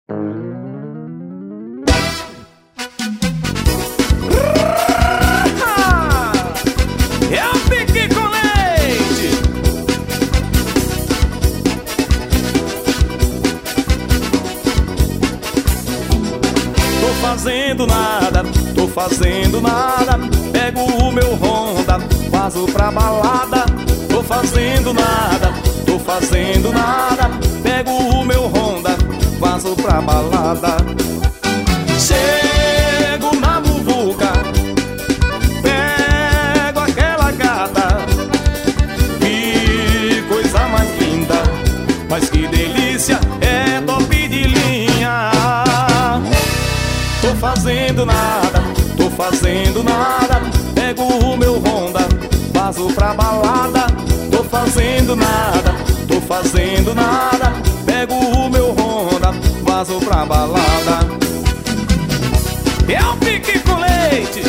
É o pique com leite. Tô fazendo nada, tô fazendo nada. Pego o meu Honda, vazo pra balada. Tô fazendo nada, tô fazendo nada. Pego o meu Honda, vazo pra balada. Chego na muvuca, pego aquela gata. Que coisa mais linda, mas que delícia, é top de linha. Tô fazendo nada, tô fazendo nada. Pego o meu Honda, vazo pra balada. Tô fazendo nada, tô fazendo nada. Pego o meu Honda, vazo pra balada. É o pique com leite.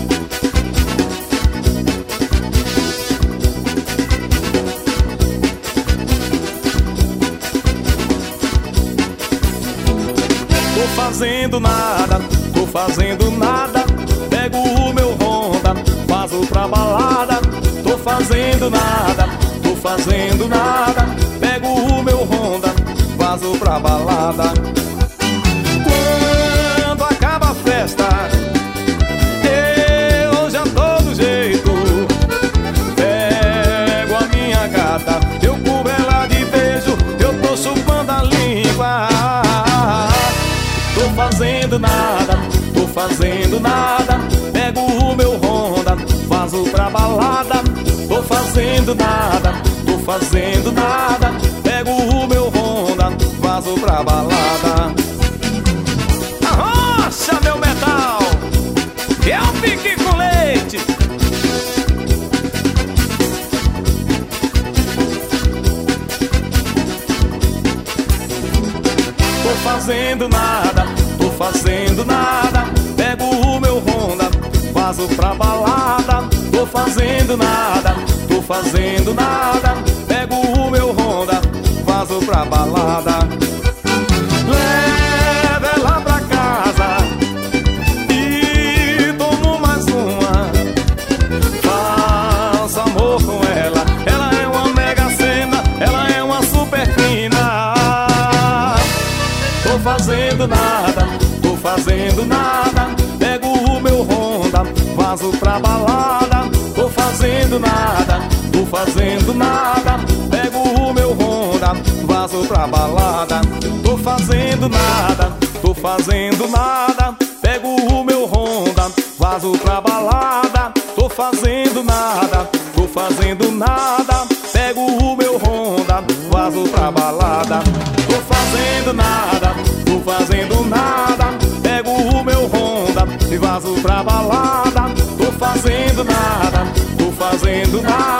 Tô fazendo nada, tô fazendo nada. Pego o meu Honda, vazo pra balada. Tô fazendo nada, tô fazendo nada. Pego o meu Honda, vazo pra balada. Quando acaba a festa, eu já tô do jeito. Pego a minha gata, eu cubro ela de beijo. Eu tô chupando a língua. Tô fazendo nada, tô fazendo nada. Pego o meu Honda, vazo pra balada. Tô fazendo nada, tô fazendo nada. Pego o meu Honda, vazo pra balada. Arrocha meu metal, é o pique com leite. Tô fazendo nada, tô fazendo nada. Pego o meu Honda, vazo pra balada. Tô fazendo nada, tô fazendo nada. Pego o meu Honda, vazo pra balada. Leva ela pra casa e tomo mais uma. Faço amor com ela, ela é uma mega cena, ela é uma super fina. Tô fazendo nada, tô fazendo nada. Pego o meu Honda, vazo pra balada. Tô fazendo nada, tô fazendo nada. Pego o meu Honda, vazo pra balada. Tô fazendo nada, tô fazendo nada. Pego o meu Honda, vazo pra balada. Tô fazendo nada, tô fazendo nada. Pego o meu Honda, vazo pra balada. Tô fazendo nada, tô fazendo nada. Pego o meu Honda e vazo pra balada. Tô fazendo nada, tô fazendo nada.